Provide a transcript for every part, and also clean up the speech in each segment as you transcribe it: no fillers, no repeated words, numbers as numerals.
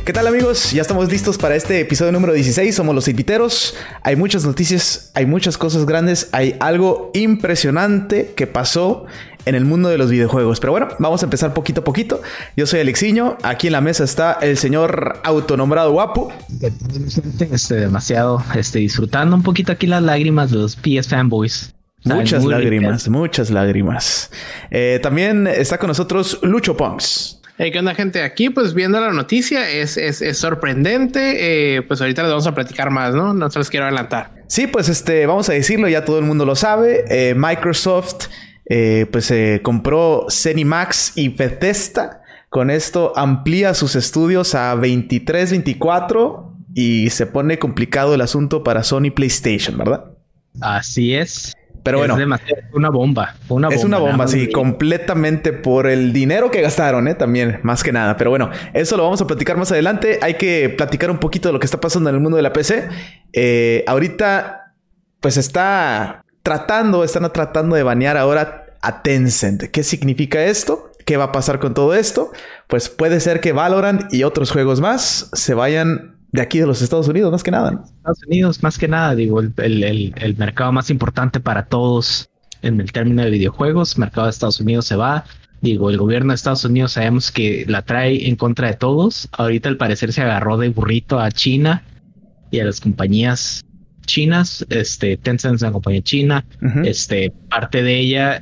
¿Qué tal, amigos? Ya estamos listos para este episodio número 16. Somos los Inviteros. Hay muchas noticias, hay muchas cosas grandes, hay algo impresionante que pasó en el mundo de los videojuegos. Pero bueno, vamos a empezar poquito a poquito. Yo soy Alexiño. Aquí en la mesa está el señor autonombrado Guapo. Demasiado disfrutando un poquito aquí las lágrimas de los PS fanboys. Muchas lágrimas, muchas lágrimas. También está con nosotros Lucho Punks. Hey, ¿qué onda, gente? Aquí, pues, viendo la noticia, es sorprendente. Pues ahorita les vamos a platicar más, ¿no? No se los quiero adelantar. Sí, pues, vamos a decirlo, ya todo el mundo lo sabe. Microsoft, compró ZeniMax y Bethesda. Con esto amplía sus estudios a 23, 24 y se pone complicado el asunto para Sony PlayStation, ¿verdad? Así es. Pero bueno, una bomba. Es una bomba, sí, completamente por el dinero que gastaron, también, más que nada. Pero bueno, eso lo vamos a platicar más adelante. Hay que platicar un poquito de lo que está pasando en el mundo de la PC. Ahorita, pues están tratando de banear ahora a Tencent. ¿Qué significa esto? ¿Qué va a pasar con todo esto? Pues puede ser que Valorant y otros juegos más se vayan de aquí de los Estados Unidos, más que nada, ¿no? Estados Unidos, más que nada, digo, el mercado más importante para todos en el término de videojuegos, el mercado de Estados Unidos se va. Digo, el gobierno de Estados Unidos sabemos que la trae en contra de todos. Ahorita al parecer se agarró de burrito a China y a las compañías chinas. Tencent es una compañía china. Uh-huh. Parte de ella,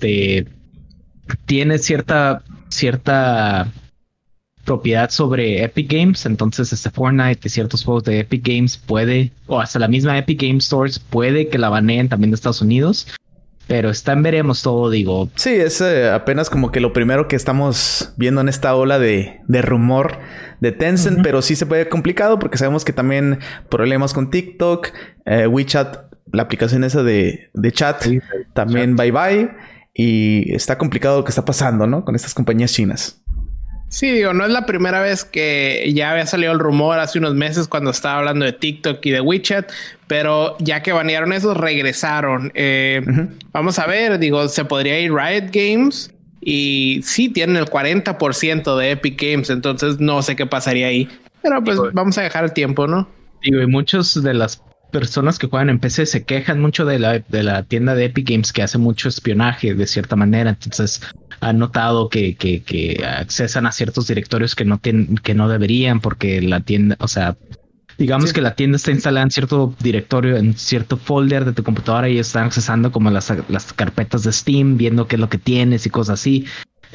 tiene cierta propiedad sobre Epic Games, entonces Fortnite y ciertos juegos de Epic Games o hasta la misma Epic Games Stores puede que la baneen también de Estados Unidos, pero veremos todo, digo. Sí, es apenas como que lo primero que estamos viendo en esta ola de rumor de Tencent, pero sí se puede complicado porque sabemos que también problemas con TikTok, WeChat, la aplicación esa de chat, sí, también bye y está complicado lo que está pasando, ¿no? Con estas compañías chinas. Sí, digo, no es la primera vez que ya había salido el rumor hace unos meses cuando estaba hablando de TikTok y de WeChat, pero ya que banearon esos, regresaron. Vamos a ver, digo, se podría ir Riot Games y sí tienen el 40% de Epic Games, entonces no sé qué pasaría ahí. Pero pues vamos a dejar el tiempo, ¿no? Digo, y muchos de las personas que juegan en PC se quejan mucho de la tienda de Epic Games que hace mucho espionaje de cierta manera, entonces han notado que accesan a ciertos directorios que no deberían porque la tienda, o sea, digamos que la tienda está instalada en cierto directorio, en cierto folder de tu computadora y están accesando como las carpetas de Steam, viendo qué es lo que tienes y cosas así.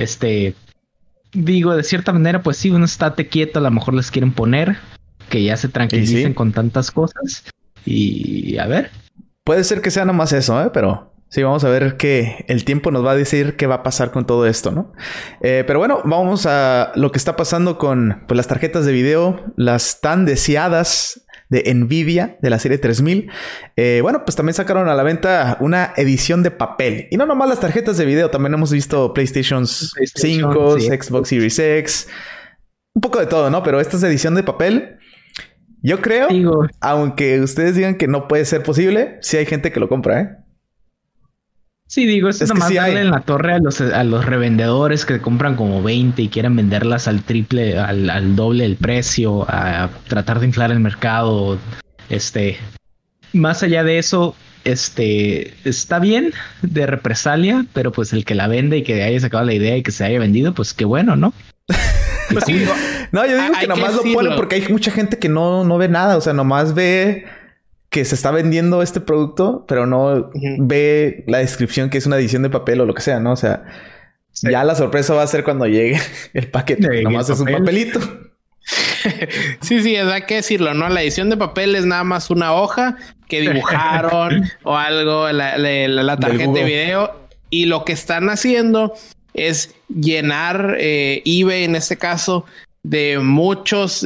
Digo, de cierta manera, pues sí, uno estate quieto, a lo mejor les quieren poner que ya se tranquilicen con tantas cosas y a ver. Puede ser que sea nomás eso, pero sí, vamos a ver que el tiempo nos va a decir qué va a pasar con todo esto, ¿no? Pero bueno, vamos a lo que está pasando con las tarjetas de video, las tan deseadas de Nvidia, de la serie 3000. Bueno, pues también sacaron a la venta una edición de papel. Y no nomás las tarjetas de video, también hemos visto PlayStation 5, sí, Xbox Series X, un poco de todo, ¿no? Pero esta es edición de papel. Yo creo, aunque ustedes digan que no puede ser posible, sí hay gente que lo compra, ¿eh? Sí, digo, es nomás sí darle en la torre a los revendedores que compran como 20 y quieren venderlas al triple, al doble del precio, a tratar de inflar el mercado. Más allá de eso, está bien de represalia, pero pues el que la vende y que haya sacado la idea y que se haya vendido, pues qué bueno, ¿no? Pues sí, no, yo digo que nomás lo ponen porque hay mucha gente que no ve nada, o sea, nomás ve que se está vendiendo este producto, pero no ve la descripción que es una edición de papel o lo que sea, ¿no? O sea, ya la sorpresa va a ser cuando llegue el paquete. Nomás es un papelito. Sí, hay que decirlo, ¿no? La edición de papel es nada más una hoja que dibujaron o algo, la tarjeta de video. Y lo que están haciendo es llenar eBay, en este caso, de muchas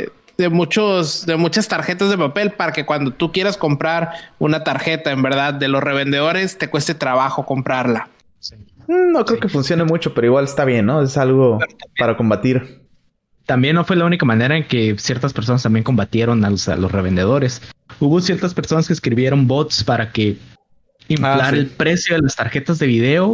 tarjetas de papel para que cuando tú quieras comprar una tarjeta, en verdad, de los revendedores, te cueste trabajo comprarla. Sí. No creo que funcione mucho, pero igual está bien, ¿no? Es algo para combatir. También no fue la única manera en que ciertas personas también combatieron a los revendedores. Hubo ciertas personas que escribieron bots para que inflar el precio de las tarjetas de video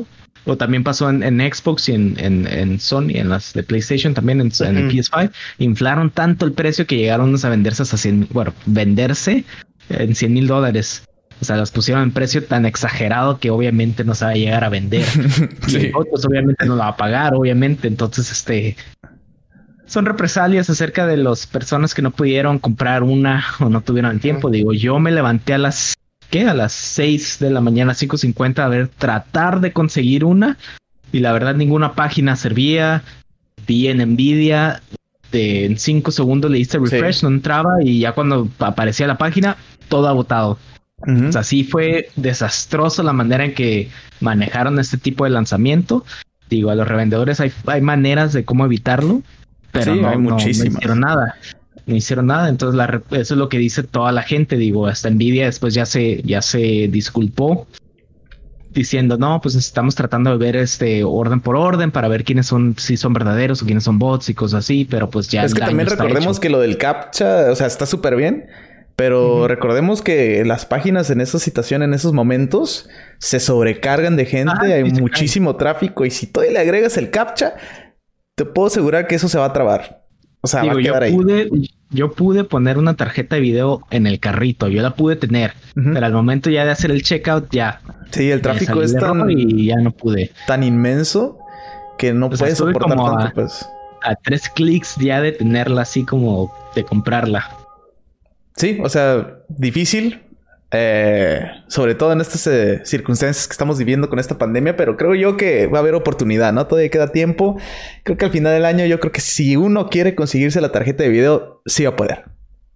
O también pasó en Xbox y en Sony, en las de PlayStation también, en el PS5. Inflaron tanto el precio que llegaron a venderse hasta venderse en $100,000. O sea, las pusieron en precio tan exagerado que obviamente no se va a llegar a vender. Sí. Y otros obviamente no la va a pagar, obviamente. Entonces, son represalias acerca de las personas que no pudieron comprar una o no tuvieron el tiempo. Digo, yo me levanté a las 6 de la mañana, 5:50, tratar de conseguir una. Y la verdad, ninguna página servía. Vi en Nvidia, en 5 segundos le diste refresh, no entraba. Y ya cuando aparecía la página, todo agotado. O sea, sí fue desastroso la manera en que manejaron este tipo de lanzamiento. Digo, a los revendedores hay maneras de cómo evitarlo. Pero no hicieron nada. No hicieron nada. Entonces eso es lo que dice toda la gente. Digo, hasta Nvidia después ya se disculpó diciendo, no, pues estamos tratando de ver orden por orden para ver si son verdaderos o quiénes son bots y cosas así, pero pues ya. Es que también recordemos que lo del CAPTCHA, o sea, está súper bien, pero recordemos que las páginas en esa situación, en esos momentos, se sobrecargan de gente, hay muchísimo tráfico, y si todavía le agregas el CAPTCHA, te puedo asegurar que eso se va a trabar. O sea, va a quedar ahí. Yo pude poner una tarjeta de video en el carrito. Yo la pude tener. Pero al momento ya de hacer el checkout, ya. Sí, el tráfico es y ya no pude. Tan inmenso que no puedes soportar tanto, pues. A 3 clics ya de tenerla así como de comprarla. Sí, o sea, difícil. Sobre todo en estas circunstancias que estamos viviendo con esta pandemia, pero creo yo que va a haber oportunidad, ¿no? Todavía queda tiempo. Creo que al final del año, yo creo que si uno quiere conseguirse la tarjeta de video, sí va a poder.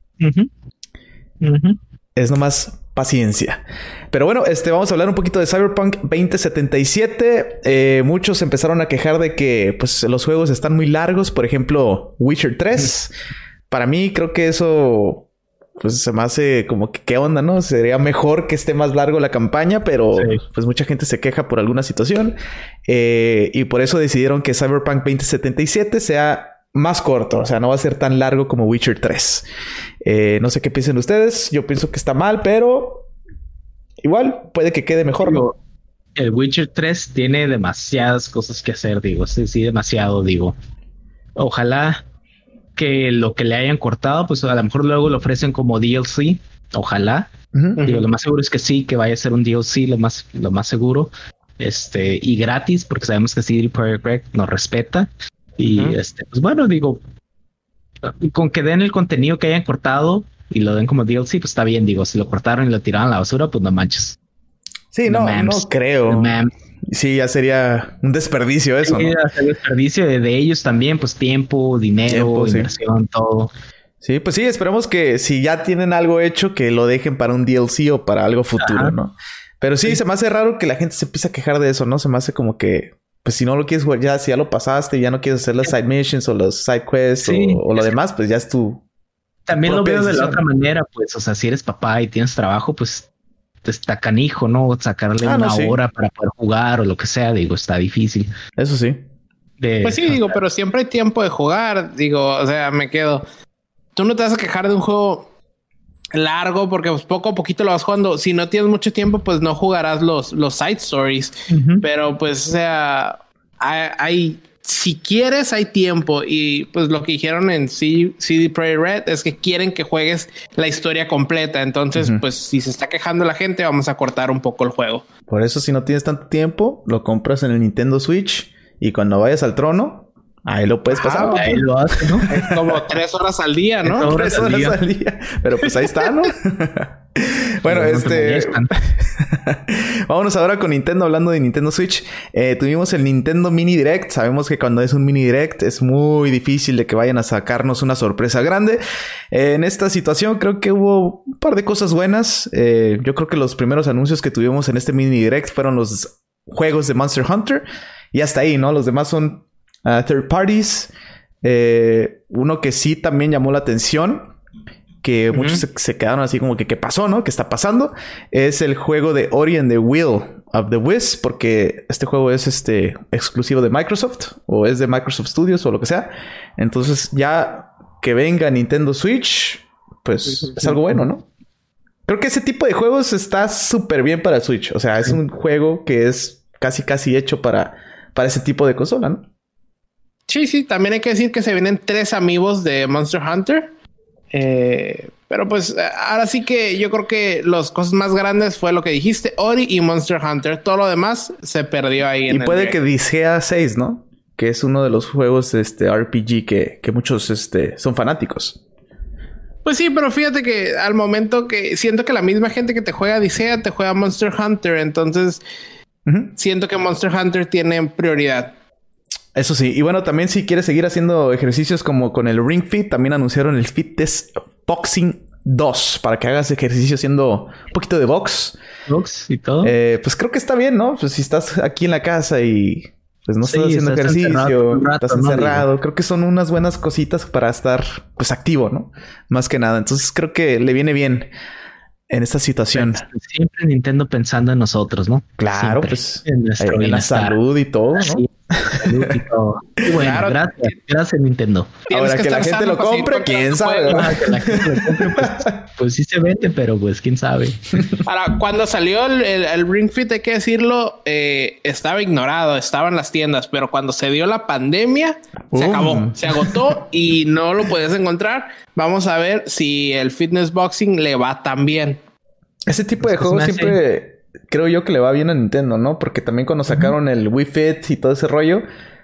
Es nomás paciencia. Pero bueno, vamos a hablar un poquito de Cyberpunk 2077. Muchos empezaron a quejar de que pues los juegos están muy largos. Por ejemplo, Witcher 3. Para mí, creo que eso pues se me hace como que qué onda, ¿no? Sería mejor que esté más largo la campaña, pero pues mucha gente se queja por alguna situación. Y por eso decidieron que Cyberpunk 2077 sea más corto. O sea, no va a ser tan largo como Witcher 3. No sé qué piensen ustedes. Yo pienso que está mal, pero igual puede que quede mejor, ¿no? El Witcher 3 tiene demasiadas cosas que hacer, digo. Sí, demasiado, digo. Ojalá que lo que le hayan cortado, pues a lo mejor luego lo ofrecen como DLC. Ojalá. Digo, lo más seguro es que sí, que vaya a ser un DLC, lo más seguro. Y gratis, porque sabemos que CD Projekt Red nos respeta. Y pues bueno, digo, con que den el contenido que hayan cortado y lo den como DLC, pues está bien. Digo, si lo cortaron y lo tiraron a la basura, pues no manches. Sí, no creo. Sí, ya sería un desperdicio eso, ¿no? El desperdicio de ellos también, pues tiempo, dinero, inversión, todo. Sí, pues sí, esperemos que si ya tienen algo hecho, que lo dejen para un DLC o para algo futuro, ¿no? Pero sí, se me hace raro que la gente se empiece a quejar de eso, ¿no? Se me hace como que, pues si no lo quieres jugar, si ya lo pasaste y ya no quieres hacer las side missions o los side quests o lo demás, pues ya es tu También lo veo decisión. De la otra manera, pues, o sea, si eres papá y tienes trabajo, pues está canijo, ¿no? Sacarle una hora para poder jugar o lo que sea, digo, está difícil. Eso sí. Pues sí, digo, pero siempre hay tiempo de jugar, digo, o sea, me quedo. Tú no te vas a quejar de un juego largo porque pues, poco a poquito lo vas jugando. Si no tienes mucho tiempo, pues no jugarás los side stories. Pero pues, o sea, si quieres, hay tiempo. Y pues lo que dijeron en CD Projekt Red es que quieren que juegues la historia completa. Entonces, pues si se está quejando la gente, vamos a cortar un poco el juego. Por eso, si no tienes tanto tiempo, lo compras en el Nintendo Switch y cuando vayas al trono, ahí lo puedes pasar. Ahí lo haces, ¿no? Es como 3 horas al día, ¿no? 3 horas al día. Pero pues ahí está, ¿no? Bueno, vámonos ahora con Nintendo, hablando de Nintendo Switch. Tuvimos el Nintendo Mini Direct. Sabemos que cuando es un Mini Direct es muy difícil de que vayan a sacarnos una sorpresa grande. En esta situación creo que hubo un par de cosas buenas. Yo creo que los primeros anuncios que tuvimos en este Mini Direct fueron los juegos de Monster Hunter. Y hasta ahí, ¿no? Los demás son third parties. Uno que sí también llamó la atención, que muchos se quedaron así como que ¿qué pasó, no? ¿Qué está pasando? Es el juego de Ori and the Will of the Wisps, porque este juego es exclusivo de Microsoft o es de Microsoft Studios o lo que sea. Entonces ya que venga Nintendo Switch, pues es algo bueno, ¿no? Creo que ese tipo de juegos está súper bien para Switch. O sea, es un juego que es casi hecho para ese tipo de consola, ¿no? Sí, también hay que decir que se vienen 3 amigos de Monster Hunter. Pero pues ahora sí que yo creo que las cosas más grandes fue lo que dijiste, Ori y Monster Hunter. Todo lo demás se perdió ahí. Y puede que Disgaea 6, ¿no? Que es uno de los juegos RPG que muchos son fanáticos. Pues sí, pero fíjate que al momento que siento que la misma gente que te juega Disgaea te juega Monster Hunter. Entonces siento que Monster Hunter tiene prioridad. Eso sí. Y bueno, también si quieres seguir haciendo ejercicios como con el Ring Fit, también anunciaron el Fitness Boxing 2 para que hagas ejercicio haciendo un poquito de box. Box y todo. Pues creo que está bien, ¿no? Pues si estás aquí en la casa y pues no estás haciendo ejercicio, estás encerrado. ¿No? Creo que son unas buenas cositas para estar pues activo, ¿no? Más que nada. Entonces creo que le viene bien en esta situación. Siempre Nintendo pensando en nosotros, ¿no? Claro, siempre, pues en la salud y todo, ¿no? Sí. Y bueno, claro, gracias Nintendo. Ahora que la gente lo compre, quién sabe. Que la gente lo compre, pues sí se vende, pero pues quién sabe. Ahora, cuando salió el Ring Fit, hay que decirlo, estaba ignorado, estaba en las tiendas, pero cuando se dio la pandemia, se acabó, se agotó y no lo podías encontrar. Vamos a ver si el Fitness Boxing le va tan bien. Ese tipo de juegos siempre creo yo que le va bien a Nintendo, ¿no? Porque también cuando sacaron el Wii Fit y todo ese rollo,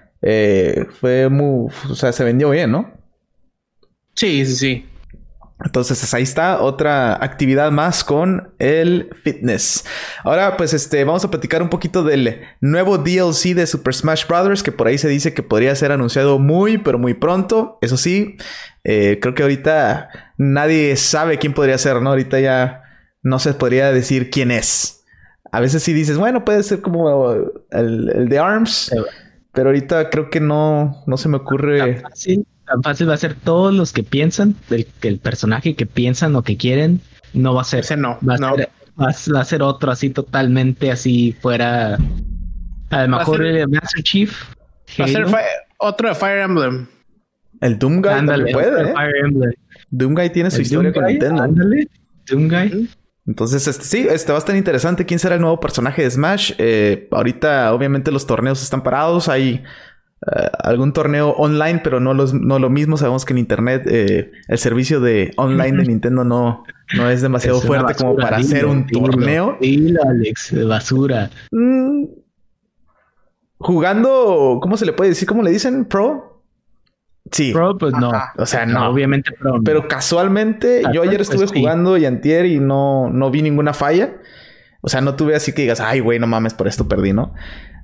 fue muy... O sea, se vendió bien, ¿no? Sí. Entonces ahí está otra actividad más con el fitness. Ahora pues vamos a platicar un poquito del nuevo DLC de Super Smash Bros. Que por ahí se dice que podría ser anunciado muy pero muy pronto. Eso sí, creo que ahorita nadie sabe quién podría ser, ¿no? Ahorita ya no se podría decir quién es. A veces sí dices, bueno, puede ser como el de ARMS, pero ahorita creo que no se me ocurre. Tan fácil va a ser todos los que piensan, el personaje que piensan o que quieren, no va a ser. Ese no. Va a ser otro así totalmente así fuera. A lo mejor el Master Chief. Va a ser otro de Fire Emblem. El Doomguy también puede, ¿eh? Fire Emblem. Doomguy tiene su historia con Nintendo. Ándale, Doomguy. Entonces, sí, va a estar interesante quién será el nuevo personaje de Smash. Ahorita, obviamente, los torneos están parados. Hay algún torneo online, pero no lo mismo. Sabemos que en Internet el servicio de online de Nintendo no es demasiado fuerte basura, como para hacer un torneo. Dilo, Alex, de basura. Jugando, ¿cómo se le puede decir? ¿Cómo le dicen? ¿Pro? Sí. Pro, pues no. O sea, no. Obviamente pro. No. Pero casualmente, yo ayer estuve jugando y antier y no vi ninguna falla. O sea, no tuve así que digas, ay, güey, no mames, por esto perdí, ¿no?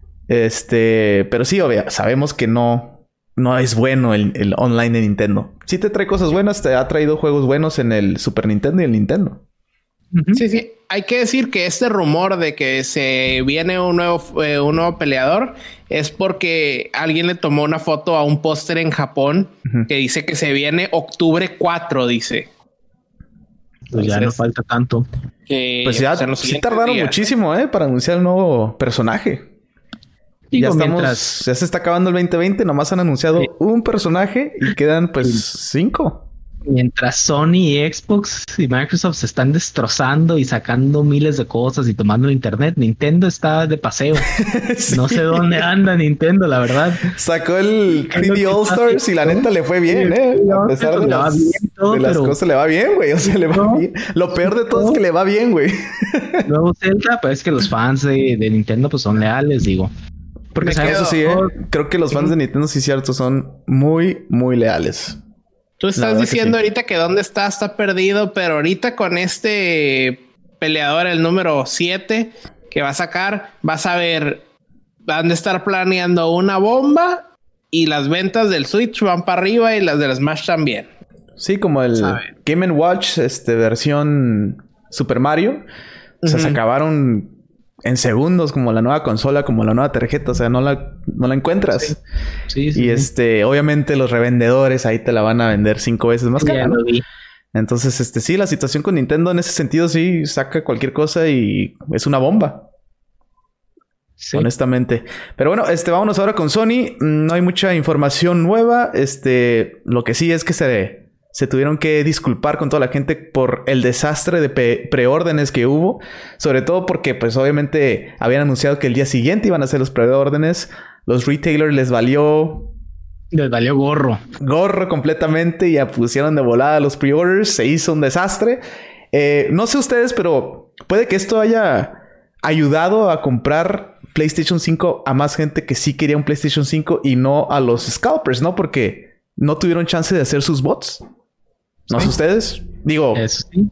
Pero sí, obvio, sabemos que no es bueno el online de Nintendo. Sí te trae cosas buenas, te ha traído juegos buenos en el Super Nintendo y el Nintendo. Sí. Hay que decir que este rumor de que se viene un nuevo peleador es porque alguien le tomó una foto a un póster en Japón que dice que se viene octubre 4, dice. Pues ya no falta tanto. Pues ya sí tardaron muchísimo, para anunciar el nuevo personaje. Digo, ya se está acabando el 2020, nomás han anunciado un personaje y quedan pues 5. Mientras Sony y Xbox y Microsoft se están destrozando y sacando miles de cosas y tomando el internet, Nintendo está de paseo. Sí. No sé dónde anda Nintendo, la verdad. Sacó el 3D All Stars y la neta le fue bien, A pesar de las cosas le va bien, güey. O sea, le va bien. Lo peor de todo es que le va bien, güey. Luego Zelda, pues es que los fans de Nintendo pues son leales, digo. Porque eso sí, creo que los fans de Nintendo sí cierto son muy, muy leales. Tú estás diciendo ahorita que dónde está perdido, pero ahorita con este peleador, el número 7 que va a sacar, vas a ver, van a estar planeando una bomba y las ventas del Switch van para arriba y las del Smash también. Sí, como el Game & Watch, versión Super Mario. O sea, se acabaron en segundos, como la nueva consola, como la nueva tarjeta. O sea, no la encuentras. Sí, y obviamente los revendedores ahí te la van a vender 5 veces más cara, ¿no? Entonces, sí, la situación con Nintendo en ese sentido sí saca cualquier cosa y es una bomba. Sí. Honestamente. Pero bueno, vámonos ahora con Sony. No hay mucha información nueva. Lo que sí es que se se tuvieron que disculpar con toda la gente por el desastre de preórdenes que hubo. Sobre todo porque, pues, obviamente habían anunciado que el día siguiente iban a hacer los preórdenes. Los retailers les valió gorro. Gorro completamente y ya pusieron de volada los pre-orders. Se hizo un desastre. No sé ustedes, pero puede que esto haya ayudado a comprar PlayStation 5 a más gente que sí quería un PlayStation 5 y no a los scalpers, ¿no? Porque no tuvieron chance de hacer sus bots. ¿No sé ustedes? Digo, eso sí.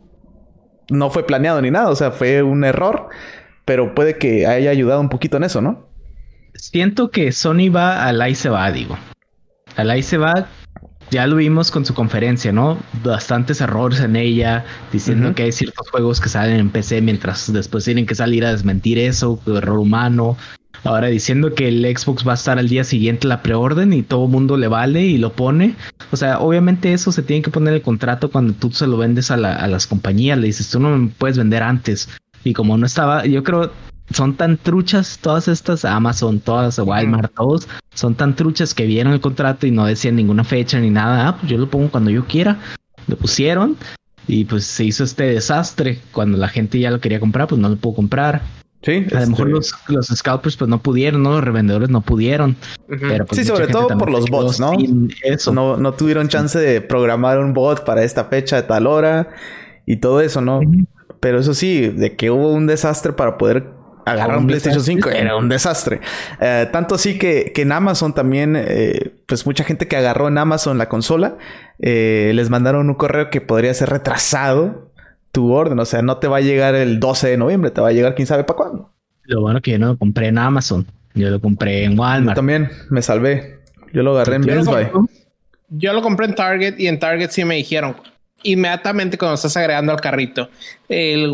No fue planeado ni nada. O sea, fue un error. Pero puede que haya ayudado un poquito en eso, ¿no? Siento que Sony va al ahí se va, digo. Al ahí se va. Ya lo vimos con su conferencia, ¿no? Bastantes errores en ella, diciendo que hay ciertos juegos que salen en PC mientras después tienen que salir a desmentir eso, error humano. Ahora diciendo que el Xbox va a estar al día siguiente la preorden y todo el mundo le vale y lo pone. O sea, obviamente eso se tiene que poner en el contrato cuando tú se lo vendes a las compañías. Le dices, tú no me puedes vender antes. Y como no estaba, yo creo... Son tan truchas todas estas, Amazon, todas, Walmart, todos, son tan truchas que vieron el contrato y no decían ninguna fecha ni nada. Pues yo lo pongo cuando yo quiera. Lo pusieron y pues se hizo este desastre. Cuando la gente ya lo quería comprar, pues no lo pudo comprar. Sí. A lo mejor los scalpers pues no pudieron, ¿no? Los revendedores no pudieron. Pero, pues, sí, sobre todo por los bots, ¿no? Eso. No tuvieron chance de programar un bot para esta fecha de tal hora y todo eso, ¿no? Pero eso sí, de que hubo un desastre para poder agarrar un PlayStation 5 era un desastre. Tanto así que en Amazon también, pues mucha gente que agarró en Amazon la consola, les mandaron un correo que podría ser retrasado tu orden. O sea, no te va a llegar el 12 de noviembre, te va a llegar quién sabe para cuándo. Lo bueno que yo no lo compré en Amazon, yo lo compré en Walmart. Yo también me salvé. Yo lo agarré en Best Buy. Yo lo compré en Target y en Target sí me dijeron... Inmediatamente cuando estás agregando al carrito, el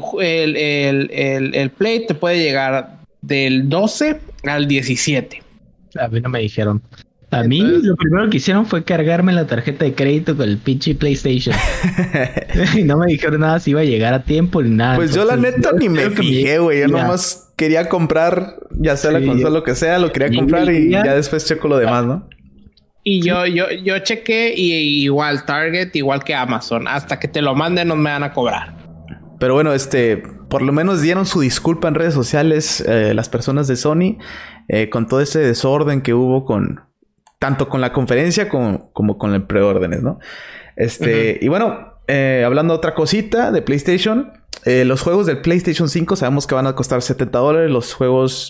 Play te puede llegar del 12 al 17. A mí no me dijeron. Entonces, mí lo primero que hicieron fue cargarme la tarjeta de crédito con el pinche PlayStation. Y no me dijeron nada si iba a llegar a tiempo ni nada. Pues entonces, yo la neta ni me fijé, güey. Yo nomás quería comprar, ya sea la consola, lo que sea, lo quería comprar y ya después checo lo demás, ¿no? Y yo chequé y igual Target, igual que Amazon. Hasta que te lo manden no me van a cobrar. Pero bueno, por lo menos dieron su disculpa en redes sociales las personas de Sony con todo ese desorden que hubo tanto con la conferencia como con el preórdenes, ¿no? Y bueno, hablando de otra cosita de PlayStation, los juegos del PlayStation 5 sabemos que van a costar $70. Los juegos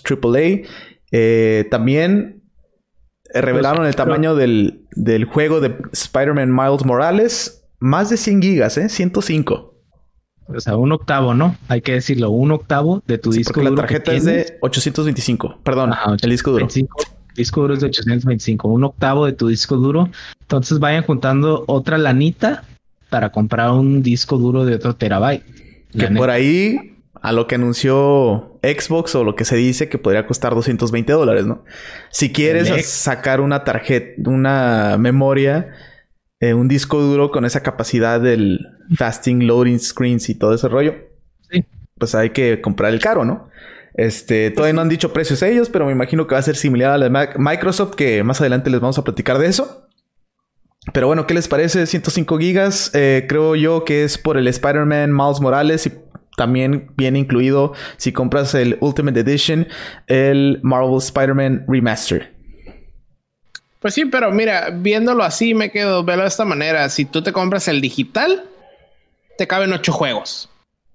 AAA también... revelaron el tamaño del juego de Spider-Man Miles Morales. Más de 100 gigas, 105. O sea, un octavo, ¿no? Hay que decirlo, un octavo de tu disco duro. La tarjeta es de 825. Perdón, el disco duro. El disco duro es de 825. Un octavo de tu disco duro. Entonces vayan juntando otra lanita para comprar un disco duro de otro terabyte. Que por ahí... a lo que anunció Xbox o lo que se dice que podría costar $220, ¿no? Si quieres sacar una tarjeta, una memoria, un disco duro con esa capacidad del fasting loading screens y todo ese rollo, sí, pues hay que comprar el caro, ¿no? Todavía no han dicho precios ellos, pero me imagino que va a ser similar a la de Microsoft, que más adelante les vamos a platicar de eso. Pero bueno, ¿qué les parece? 105 gigas, creo yo que es por el Spider-Man Miles Morales y también viene incluido, si compras el Ultimate Edition, el Marvel Spider-Man Remaster. Pues sí, pero mira, viéndolo así me quedo, velo de esta manera. Si tú te compras el digital, te caben 8 juegos.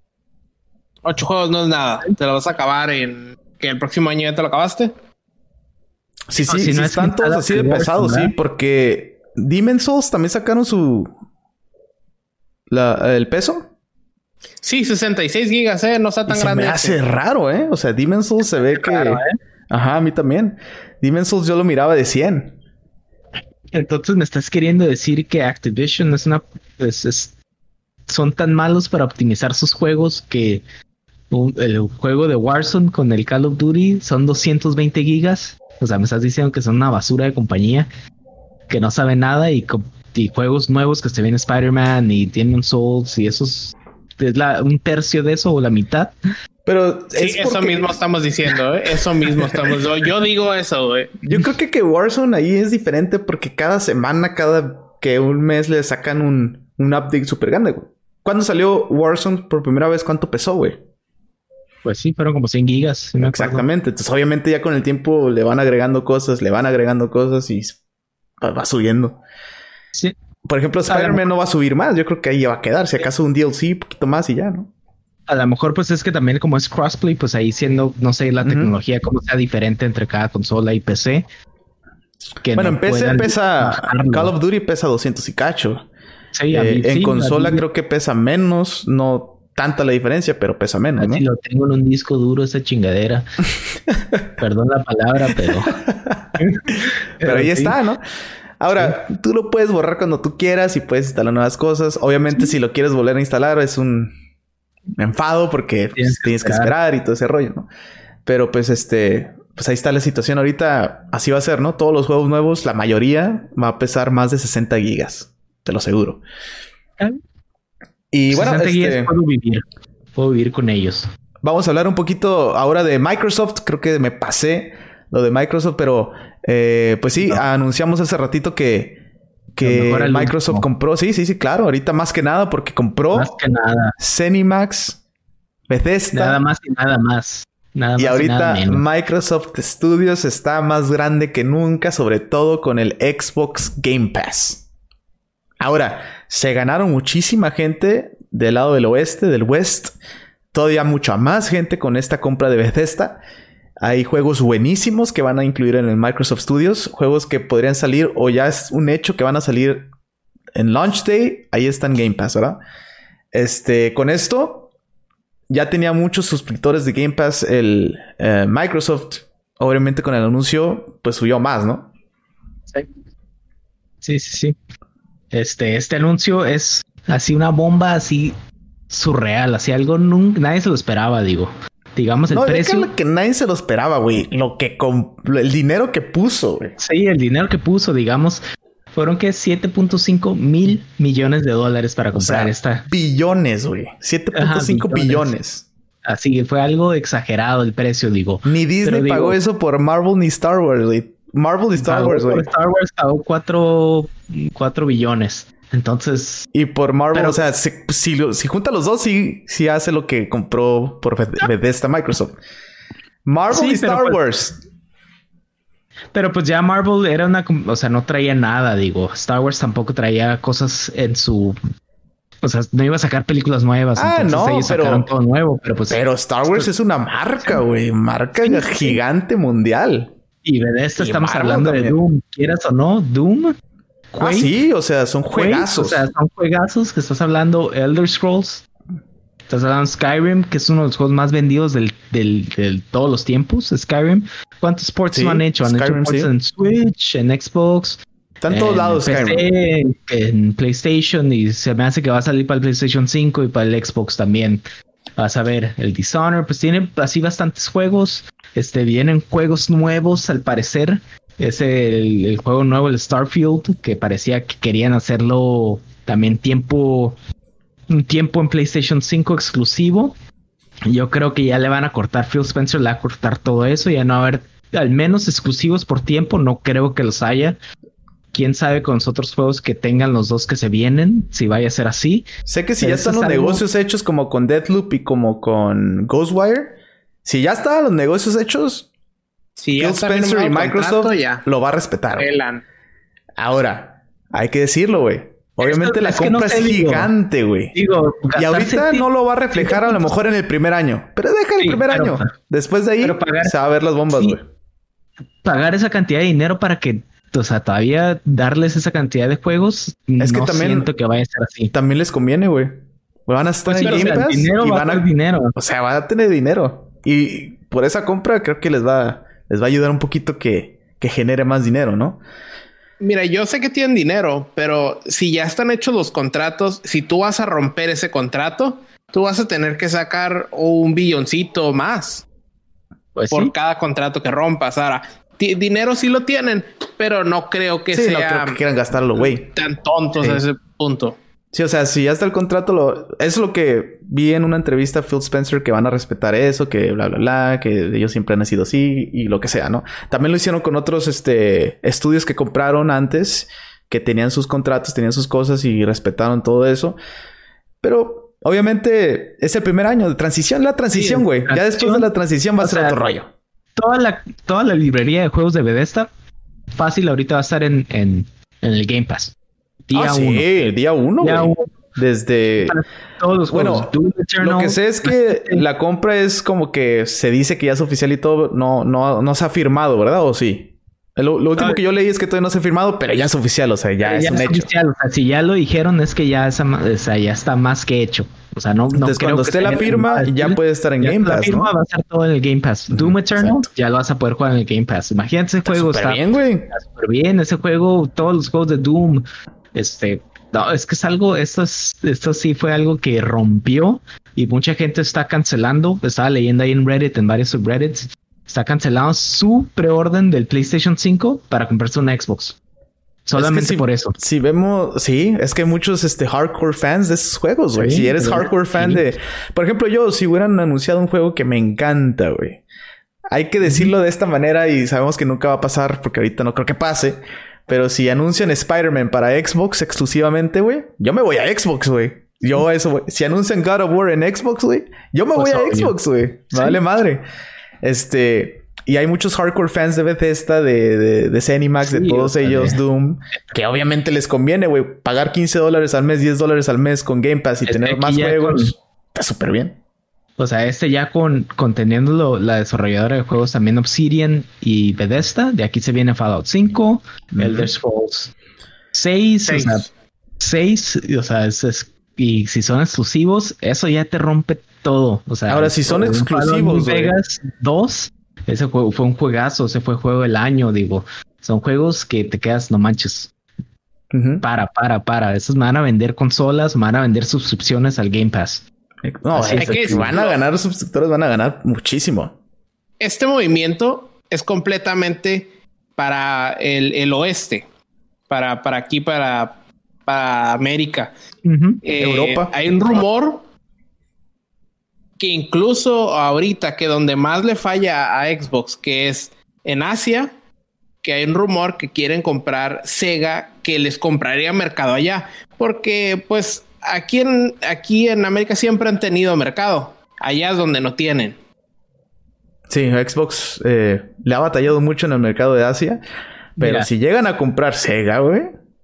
8 juegos no es nada. Te lo vas a acabar en... ¿Que el próximo año ya te lo acabaste? Sí, si no están todos así de pesados, sí. Porque Demon's Souls también sacaron el peso. Sí, 66 gigas, no está tan grande. Se me hace raro, O sea, Demon's Souls se ve que... Raro, Ajá, a mí también. Demon's Souls yo lo miraba de 100. Entonces me estás queriendo decir que Activision son tan malos para optimizar sus juegos que el juego de Warzone con el Call of Duty son 220 gigas. O sea, me estás diciendo que son una basura de compañía que no sabe nada y juegos nuevos que se ven Spider-Man y Demon's Souls y esos... es un tercio de eso o la mitad. Pero sí, eso mismo estamos diciendo, Eso mismo estamos... Yo digo eso, güey. Yo creo que Warzone ahí es diferente porque cada semana, cada que un mes le sacan un un update súper grande, güey. ¿Cuándo salió Warzone por primera vez? ¿Cuánto pesó, güey? Pues sí, fueron como 100 gigas. Si me Exactamente. Entonces, obviamente, ya con el tiempo le van agregando cosas y va subiendo. Sí. Por ejemplo, Spider-Man no va a subir más. Yo creo que ahí va a quedar. Si acaso un DLC, un poquito más y ya, ¿no? A lo mejor, pues es que también como es crossplay, pues ahí siendo, no sé, la tecnología como sea diferente entre cada consola y PC. Que bueno, no en PC pesa... Call of Duty pesa 200 y cacho. Sí, en consola creo que pesa menos. No tanta la diferencia, pero pesa menos, ¿no? Si lo tengo en un disco duro esa chingadera. Perdón la palabra, pero... pero ahí está, ¿no? Ahora, tú lo puedes borrar cuando tú quieras y puedes instalar nuevas cosas. Obviamente, si lo quieres volver a instalar, es un enfado porque tienes que esperar y todo ese rollo, ¿no? Pero pues pues ahí está la situación ahorita. Así va a ser, ¿no? Todos los juegos nuevos, la mayoría va a pesar más de 60 gigas. Te lo aseguro. Y bueno, puedo vivir con ellos. Vamos a hablar un poquito ahora de Microsoft. Creo que me pasé lo de Microsoft, pero pues sí, anunciamos hace ratito que Microsoft compró. Sí, claro. Ahorita más que nada porque compró ZeniMax, Bethesda. Nada más y nada más. Y ahorita Microsoft Studios está más grande que nunca, sobre todo con el Xbox Game Pass. Ahora, se ganaron muchísima gente del lado del oeste, del West. Todavía mucha más gente con esta compra de Bethesda. Hay juegos buenísimos que van a incluir en el Microsoft Studios. Juegos que podrían salir o ya es un hecho que van a salir en Launch Day. Ahí está en Game Pass, ¿verdad? Con esto ya tenía muchos suscriptores de Game Pass el Microsoft. Obviamente con el anuncio pues subió más, ¿no? Sí. Este anuncio es así una bomba así surreal, así algo nadie se lo esperaba, digamos el precio. Que nadie se lo esperaba, güey. El dinero que puso, güey. Sí, el dinero que puso, digamos, fueron que 7.5 mil millones de dólares para comprar esta. Billones, güey. 7.5 billones. Así fue algo exagerado el precio, Ni Disney pagó eso por Marvel ni Star Wars, güey. Marvel y Star Wars, güey. Star Wars pagó 4 billones. Entonces... Y por Marvel, o sea, si junta los dos, sí hace lo que compró por Bethesda Microsoft. Marvel y Star Wars. Pero pues ya Marvel era o sea, no traía nada, Star Wars tampoco traía cosas en su... O sea, no iba a sacar películas nuevas. No, ellos sacaron todo nuevo. Pero Star Wars es una marca, güey. Marca gigante mundial. Y Bethesda estamos hablando de Doom. Quieras o no, Doom... sí, o sea, son juegazos. Son juegazos que estás hablando Elder Scrolls. Estás hablando Skyrim, que es uno de los juegos más vendidos del todos los tiempos. Skyrim. ¿Cuántos ports no han hecho? Han hecho ports en Switch, en Xbox. Está en todos lados Skyrim. En PlayStation. Y se me hace que va a salir para el PlayStation 5 y para el Xbox también. Vas a ver, el Dishonored, pues tiene así bastantes juegos. Vienen juegos nuevos al parecer. Es el juego nuevo, el Starfield, que parecía que querían hacerlo también un tiempo en PlayStation 5 exclusivo. Yo creo que ya le van a cortar, Phil Spencer le va a cortar todo eso, ya no va a haber al menos exclusivos por tiempo, no creo que los haya. Quién sabe con los otros juegos que tengan los dos que se vienen, si vaya a ser así. Sé que si ya están los negocios hechos como con Deathloop y como con Ghostwire, si ya están los negocios hechos... Si Phil Spencer y Microsoft lo va a respetar. Ahora, hay que decirlo, güey. Obviamente la compra es gigante, güey. Y ahorita no lo va a reflejar a lo mejor en el primer año. Pero deja el primer año. Después de ahí se va a ver las bombas, güey. Pagar esa cantidad de dinero para que, o sea, todavía darles esa cantidad de juegos, es que también siento que vaya a ser así. También les conviene, güey. Van a estar en Game Pass y van a dinero. O sea, van a tener dinero. Y por esa compra creo que les va a ayudar un poquito que genere más dinero, ¿no? Mira, yo sé que tienen dinero, pero si ya están hechos los contratos, si tú vas a romper ese contrato, tú vas a tener que sacar un billoncito más por cada contrato que rompas. Ahora, dinero sí lo tienen, pero no creo que no creo que quieran gastarlo, güey. Tan tontos a ese punto. Sí, o sea, si ya está el contrato, es lo que vi en una entrevista a Phil Spencer, que van a respetar eso, que bla, bla, bla, que ellos siempre han sido así y lo que sea, ¿no? También lo hicieron con otros estudios que compraron antes, que tenían sus contratos, tenían sus cosas y respetaron todo eso. Pero obviamente es el primer año de transición. La transición, güey. Ya después de la transición va a ser otro rollo. Toda la librería de juegos de Bethesda fácil ahorita va a estar en el Game Pass. Día 1. Sí, día 1, güey. Desde todos los juegos. Bueno, lo que sé es que la compra es como que se dice que ya es oficial y todo. No se ha firmado, ¿verdad? ¿O sí? Lo último que yo leí es que todavía no se ha firmado, pero ya es oficial, o sea, ya es un hecho. Oficial, o sea, si ya lo dijeron es que ya está más que hecho. O sea, entonces, creo cuando esté la firma, ya puede estar en Game Pass, la firma va a estar todo en el Game Pass. Doom Eternal, ya lo vas a poder jugar en el Game Pass. Imagínate ese juego. Está bien, güey. Está súper bien. Ese juego, todos los juegos de Doom, no, es que es algo, esto sí fue algo que rompió y mucha gente está cancelando. Estaba leyendo ahí en Reddit, en varios subreddits, está cancelando su preorden del PlayStation 5 para comprarse una Xbox. Solamente por eso. Si vemos, sí, es que hay muchos hardcore fans de esos juegos, güey. Sí, si eres hardcore fan de... Por ejemplo, yo, si hubieran anunciado un juego que me encanta, güey. Hay que decirlo de esta manera y sabemos que nunca va a pasar porque ahorita no creo que pase. Pero si anuncian Spider-Man para Xbox exclusivamente, güey, yo me voy a Xbox, güey. Güey. Si anuncian God of War en Xbox, güey, yo me voy a Xbox, güey. ¿Sí? Vale madre. Y hay muchos hardcore fans de Bethesda, de Zenimax, de todos ellos, Doom, que obviamente les conviene, güey, pagar $15 al mes, $10 al mes con Game Pass y tener más juegos. Está súper bien. O sea, ya conteniendo la desarrolladora de juegos también Obsidian y Bethesda. De aquí se viene Fallout 5, Elder Scrolls 6. O sea, 6. O sea, y si son exclusivos, eso ya te rompe todo. O sea, ahora, si son exclusivos, Vegas 2, ese juego fue un juegazo. Ese fue juego del año, digo. Son juegos que te quedas, no manches. Para. Esos me van a vender consolas, me van a vender suscripciones al Game Pass. No, es que van a ganar los suscriptores, van a ganar muchísimo. Este movimiento es completamente para el oeste, para aquí, para América. Europa. Hay un rumor que incluso ahorita que donde más le falla a Xbox, que es en Asia, que hay un rumor que quieren comprar Sega, que les compraría mercado allá, porque pues aquí en América siempre han tenido mercado. Allá es donde no tienen. Sí, Xbox le ha batallado mucho en el mercado de Asia. Pero mira, si llegan a comprar Sega, güey,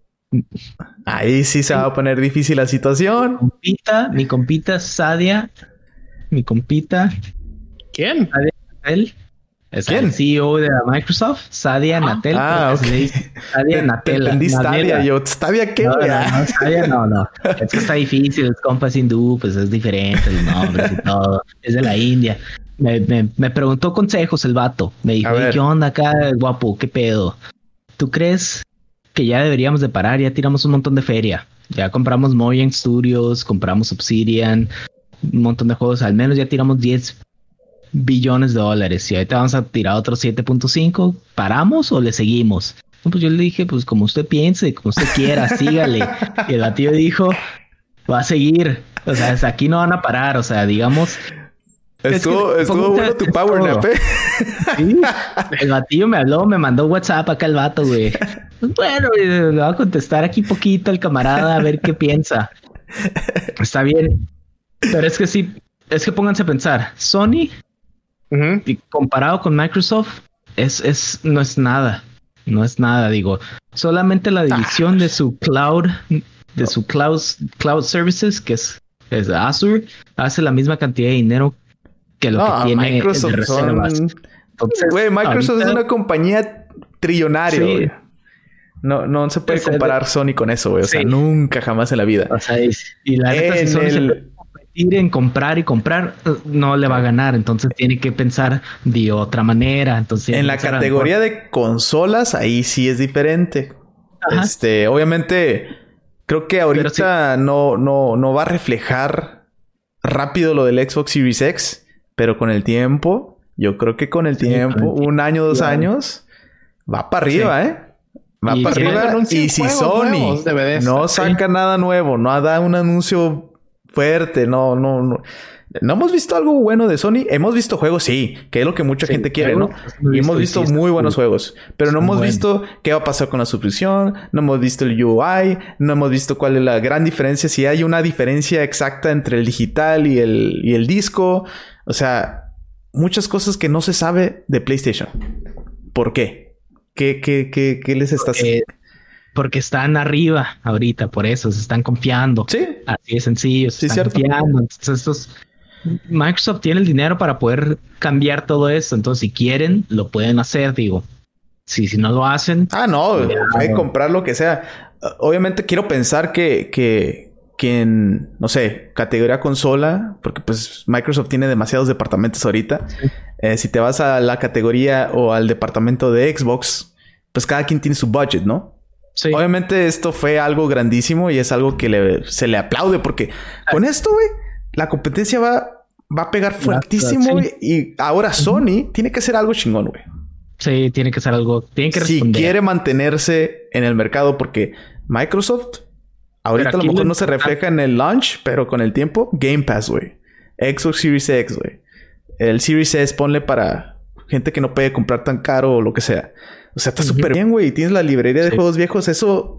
ahí sí se va a poner difícil la situación. Mi compita Sadia. Mi compita. ¿Quién? Sadia Natel. Es el CEO de Microsoft, Sadia Natel. Okay. Sadia Natel. Entendí Stadia. Yo, ¿Stadia qué, güey? No, Stadia no. Es que está difícil. Es compas hindú, pues es diferente el nombre y todo. Es de la India. Me preguntó consejos el vato. Me dijo, ¿qué onda acá, guapo? ¿Qué pedo? ¿Tú crees que ya deberíamos de parar? Ya tiramos un montón de feria. Ya compramos Mojang Studios, compramos Obsidian, un montón de juegos. Al menos ya tiramos $10 billones y ahorita vamos a tirar otros 7.5. ¿Paramos o le seguimos? Pues yo le dije, pues como usted piense, como usted quiera, sígale. Y el batillo dijo, va a seguir. O sea, hasta aquí no van a parar. O sea, digamos... Estuvo bueno tu power nap, ¿eh? Sí, el batillo me habló, me mandó WhatsApp acá el vato, güey. Pues bueno, le voy a contestar aquí poquito al camarada a ver qué piensa. Está bien. Pero es que sí, es que pónganse a pensar. Sony, comparado con Microsoft, no es nada. No es nada, digo. Solamente la división de su cloud services, que es Azure, hace la misma cantidad de dinero que lo que tiene Microsoft. Microsoft es una compañía trillonaria, güey. No se puede comparar Sony con eso, güey. O sea, nunca, jamás en la vida. O sea, y la neta, si Sony se puede competir en comprar y comprar, no le va a ganar. Entonces tiene que pensar de otra manera. Entonces, en la categoría de consolas, ahí sí es diferente. Obviamente, creo que ahorita no va a reflejar rápido lo del Xbox Series X. Pero con el tiempo, yo creo que con el tiempo, 1 año, 2 años, va para arriba, ¿eh? Va para arriba. Y si Sony no saca nada nuevo, no da un anuncio fuerte, no. No hemos visto algo bueno de Sony. Hemos visto juegos, sí, que es lo que mucha gente quiere, ¿no? Y hemos visto muy buenos juegos. Pero no hemos visto qué va a pasar con la suscripción. No hemos visto el UI. No hemos visto cuál es la gran diferencia. Si hay una diferencia exacta entre el digital y el disco. O sea, muchas cosas que no se sabe de PlayStation. ¿Por qué? ¿Qué les está haciendo? Porque están arriba ahorita, por eso se están confiando. Sí. Así de sencillo. Sí, cierto. Confiando. Entonces, Microsoft tiene el dinero para poder cambiar todo esto. Entonces, si quieren, lo pueden hacer, digo. Si no lo hacen... no. Hay que comprar lo que sea. Obviamente quiero pensar que en, no sé, categoría consola, porque pues Microsoft tiene demasiados departamentos ahorita. Sí. Si te vas a la categoría o al departamento de Xbox, pues cada quien tiene su budget, ¿no? Sí. Obviamente esto fue algo grandísimo y es algo que se le aplaude porque con esto, güey, la competencia va a pegar fuertísimo, güey. Sí. Y ahora Sony tiene que hacer algo chingón, güey. Sí, tiene que hacer algo. Tiene que responder. Si quiere mantenerse en el mercado, porque Microsoft ahorita a lo mejor no se refleja en el launch, pero con el tiempo, Game Pass, güey. Xbox Series X, güey. El Series S ponle para gente que no puede comprar tan caro o lo que sea. O sea, está súper bien, güey. Tienes la librería de juegos viejos. Eso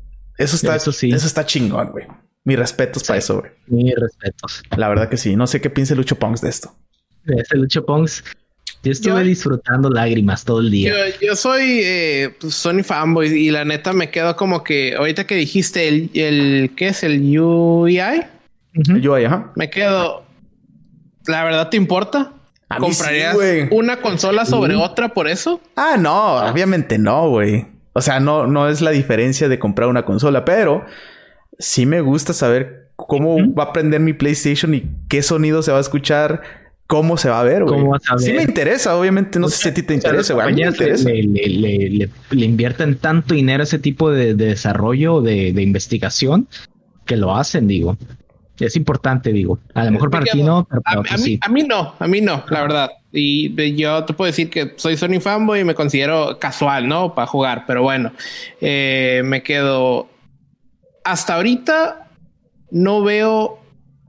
está chingón, güey. Mis respetos para eso, güey. Mis respetos. La verdad que sí. No sé qué piensa Lucho Punks de esto. De este Lucho Punks. Yo estuve disfrutando lágrimas todo el día. Yo soy Sony fanboy y la neta me quedo como que ahorita que dijiste el ¿qué es? El UI. El UI, ajá. Me quedo. ¿La verdad te importa? ¿Comprarías una consola sobre otra por eso? No, obviamente no, güey. O sea, no es la diferencia de comprar una consola, pero sí me gusta saber cómo va a prender mi PlayStation y qué sonido se va a escuchar, cómo se va a ver, güey. Sí me interesa, obviamente. No sé si a ti te interesa, güey. A mí me interesa. Le invierten tanto dinero a ese tipo de desarrollo, de investigación, que lo hacen, digo. Es importante, digo. A lo mejor para ti no, pero para otros sí. A mí no, la verdad. Y yo te puedo decir que soy Sony fanboy y me considero casual, ¿no? Para jugar. Pero bueno, me quedo... Hasta ahorita no veo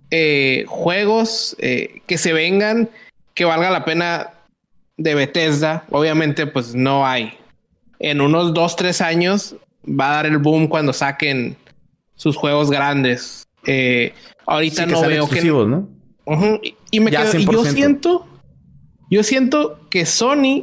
juegos que se vengan que valga la pena de Bethesda. Obviamente, pues no hay. En unos 2-3 años va a dar el boom cuando saquen sus juegos grandes. Ahorita sí, no veo que ¿no? Y me quedo, y yo siento que Sony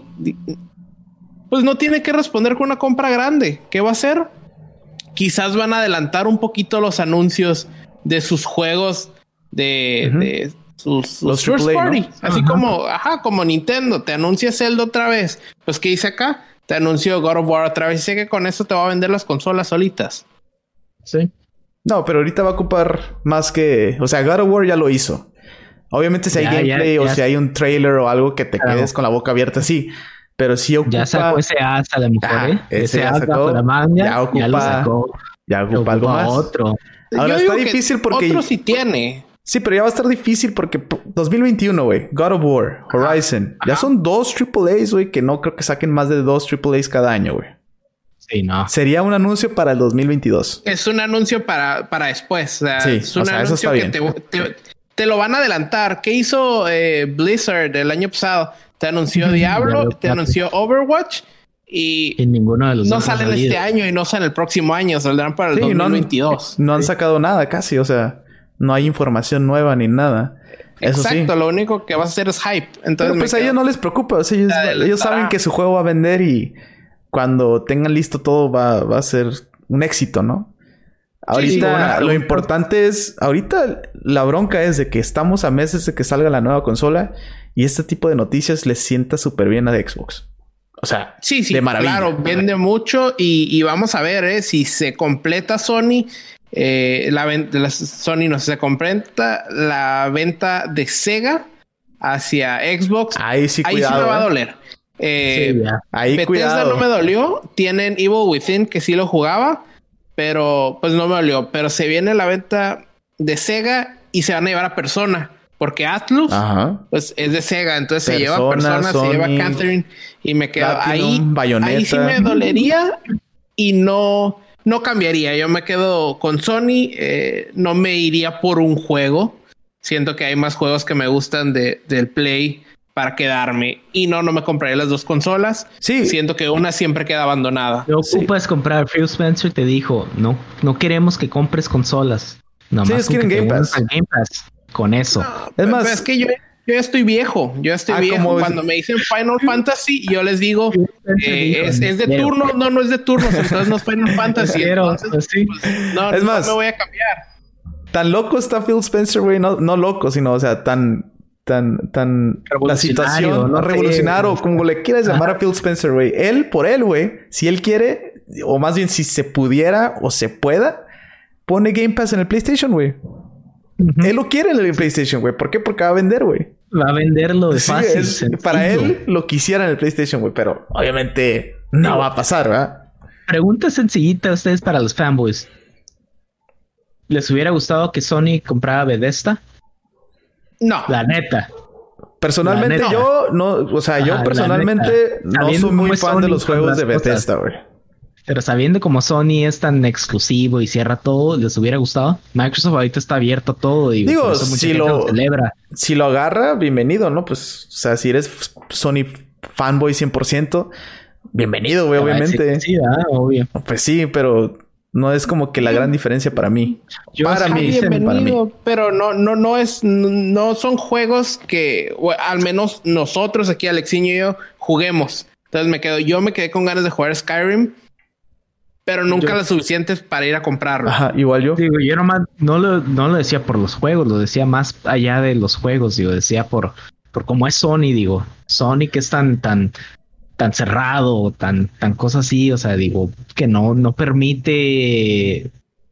pues no tiene que responder con una compra grande. ¿Qué va a hacer? Quizás van a adelantar un poquito los anuncios de sus juegos de sus first party, ¿no? Así como Nintendo te anuncia Zelda otra vez. Pues ¿qué dice acá? Te anunció God of War otra vez. Y sé que con eso te va a vender las consolas solitas. Sí. No, pero ahorita va a ocupar más que... O sea, God of War ya lo hizo. Obviamente si hay gameplay o si hay un trailer o algo que te quedes con la boca abierta, sí. Pero sí ocupa... Ya sacó ese as a lo mejor, ese ya sacó. La manga, ya ocupa algo más. Otro. Ahora está difícil porque... Otro sí tiene. Sí, pero ya va a estar difícil porque 2021, güey. God of War, Horizon. Ya son 2 AAAs, güey, que no creo que saquen más de 2 AAAs cada año, güey. Sí, no. Sería un anuncio para el 2022. Es un anuncio para después. O sea, sí, es un anuncio que te lo van a adelantar. ¿Qué hizo Blizzard el año pasado? Te anunció Diablo, te anunció Overwatch y ninguno de los no salen este año y no salen el próximo año. Saldrán para el 2022. No han sacado nada casi. O sea, no hay información nueva ni nada. Eso exacto, sí. Lo único que va a hacer es hype. Entonces, pero pues a ellos no les preocupa. O sea, ellos saben que su juego va a vender y cuando tengan listo todo va a ser un éxito, ¿no? Ahorita lo importante es... Ahorita la bronca es de que estamos a meses de que salga la nueva consola y este tipo de noticias les sienta súper bien a Xbox. O sea, de maravilla. Claro, vende mucho y vamos a ver si se completa Sony... Sony no se completa la venta de Sega hacia Xbox. Ahí sí, cuidado. Ahí sí me va a doler. Ahí Bethesda cuidado. no me dolió. Tienen Evil Within que sí lo jugaba, pero pues no me dolió. Pero se viene la venta de Sega y se van a llevar a Persona, porque Atlus pues es de Sega, entonces se lleva a Persona, Sony, se lleva a Catherine y me quedo Platinum, ahí sí me dolería y no cambiaría. Yo me quedo con Sony, no me iría por un juego. siento que hay más juegos que me gustan del Play para quedarme. Y no me compraré las dos consolas. Sí. Siento que una siempre queda abandonada. No ocupas comprar. Phil Spencer te dijo, no queremos que compres consolas. Sí, ellos quieren Game Pass. Game Pass. Con eso. Es más, es que yo ya estoy viejo. Cuando me dicen Final Fantasy, yo les digo, es de turno. No es de turnos. Entonces no es Final Fantasy. Entonces, no me voy a cambiar. Tan loco está Phil Spencer, güey. No loco, sino, o sea, tan la situación, no revolucionario, o como le quieras llamar a Phil Spencer, güey. Por él, güey, si él quiere, o más bien si se pudiera o se pueda, pone Game Pass en el PlayStation, güey. Él lo quiere en el PlayStation, güey. ¿Por qué? Porque va a vender, güey. Va a venderlo de fácil. Para él lo quisiera en el PlayStation, güey, pero obviamente no va a pasar, ¿verdad? Pregunta sencillita a ustedes para los fanboys. ¿Les hubiera gustado que Sony comprara Bethesda? No. La neta. Personalmente yo no, o sea, yo personalmente no soy muy fan de los juegos de Bethesda, güey. Pero sabiendo como Sony es tan exclusivo y cierra todo, ¿les hubiera gustado? Microsoft ahorita está abierto a todo y digo, por eso mucha gente lo celebra. Si lo agarra, bienvenido, ¿no? Pues, o sea, si eres Sony fanboy 100%, bienvenido, güey, obviamente. Sí, obvio. Pues sí, pero no es como que la gran diferencia para mí. Bienvenido, pero no son juegos que al menos nosotros aquí, Alexiño y yo, juguemos. Entonces yo me quedé con ganas de jugar Skyrim, pero nunca lo suficientes para ir a comprarlo. Ajá, igual yo. Digo, yo nomás no lo decía por los juegos, lo decía más allá de los juegos, digo, decía por cómo es Sony, digo. Sony que es tan cerrado, tan cosas así, o sea, digo, que no permite